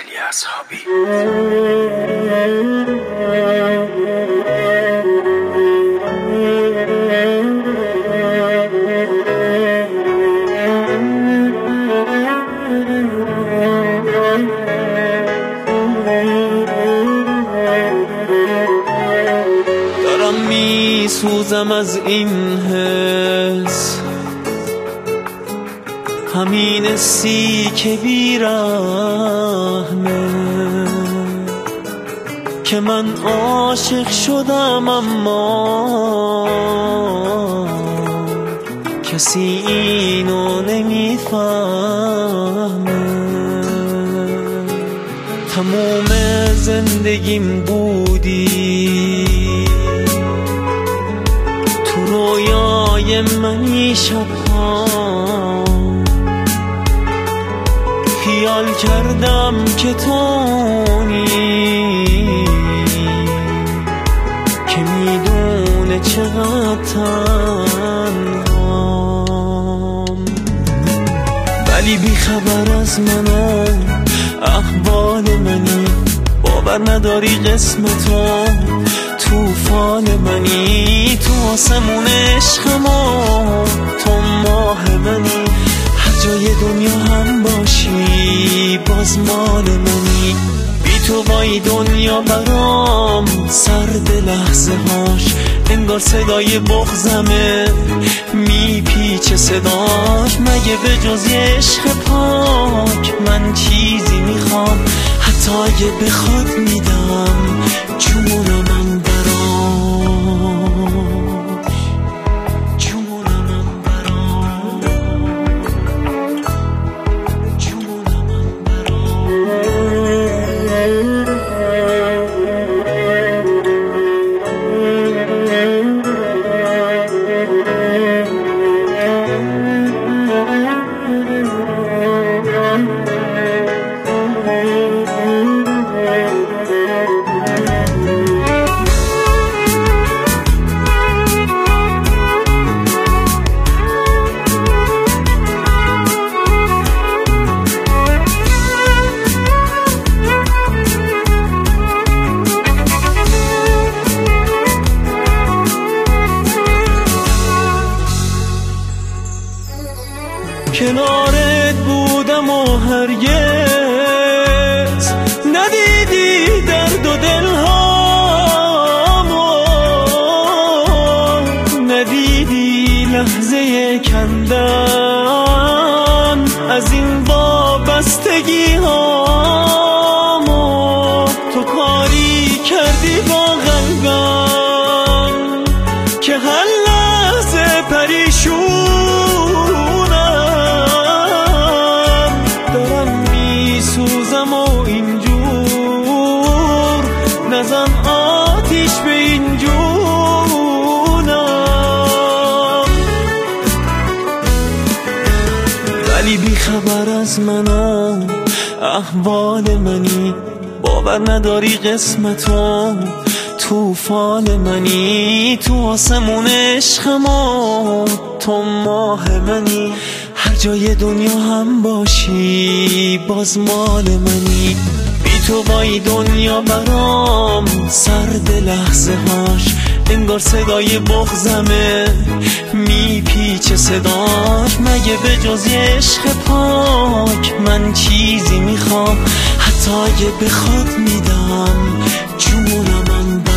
علی اصحابی. دارم میسوزم از این حس، همین حسی که بیرحمه، که من عاشق شدم اما کسی اینو نمیفهمه. تموم زندگیم بودی، تو رویای منی شبها، خیال کردم که تونی که میدونه چقدر تنهام، ولی بیخبر از منو احوال منی، باور نداری قسمتو توفان منی، تو آسمون عشقمو تو ماه منی، هر جای دنیا هم باشی باز مال منی، بی تو وای دنیا برام سرد لحظه هاش، انگار صدای بغضمه میپیچه صداش، مگه به جز عشق پاک من چیزی میخوام، حتی اگه بخواد میدم جونم براش، جونم براش، جونم کنارت بودم و هرگز ندیدی درد و دلهامو، ندیدی لحظه کندن از این وابستگی هامو، تو کاری کردی با قلبم که هر لحظه پریشون نزن آتیش به این جونم، ولی بیخبر از منو احوال منی، باور نداری قسمتو توفان منی، تو آسمون عشقمو تو ماه منی، هر جای دنیا هم باشی باز مال منی، تو وای دنیا برام سرد لحظه هاش، انگار صدای بغضمه میپیچه صداش، مگه به جز عشق پاک من چیزی میخوام، حتی اگه بخواد میدم جونم